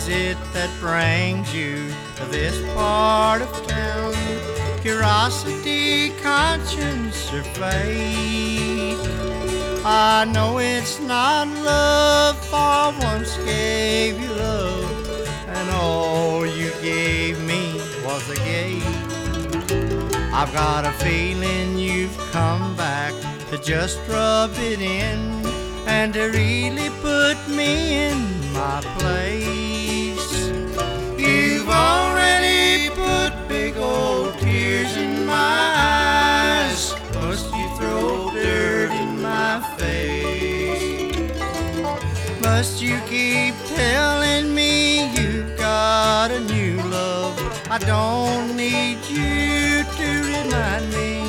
it that brings you to this part of town? Curiosity, conscience, or fate? I know it's not love, for I once gave you love, and all you gave me was a gate. I've got a feeling you've come back to just rub it in and to really put me in my place. You've already put big old tears in my eyes. Must you throw dirt in my face? Must you keep telling me you've got a new love? I don't need you to remind me.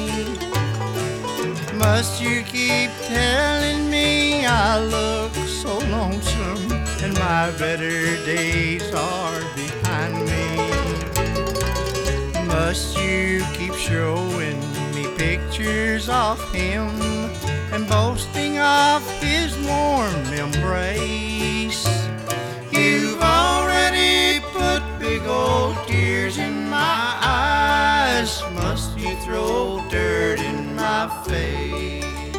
Must you keep telling me I look so lonesome and my better days are behind me? Must you keep showing me pictures of him and boasting of his warm embrace? You've already put big old tears in my eyes. Must you throw dirt in my face?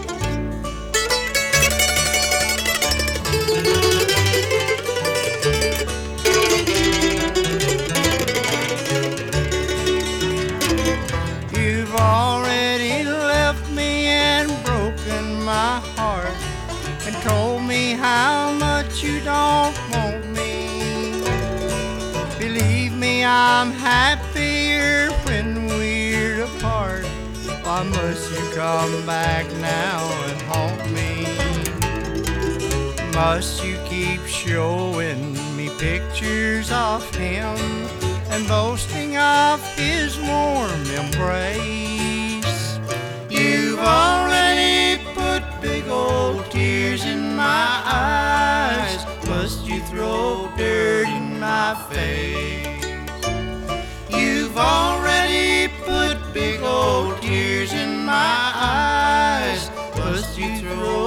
You've already left me and broken my heart and told me how much you don't want me. Believe me, I'm happier when we're apart. Why must you come back now and haunt me? Must you keep showing me pictures of him and boasting of his warm embrace? You've already put big old tears in my eyes. Must you throw dirt in my face? You've already put big old tears in my eyes. Must you throw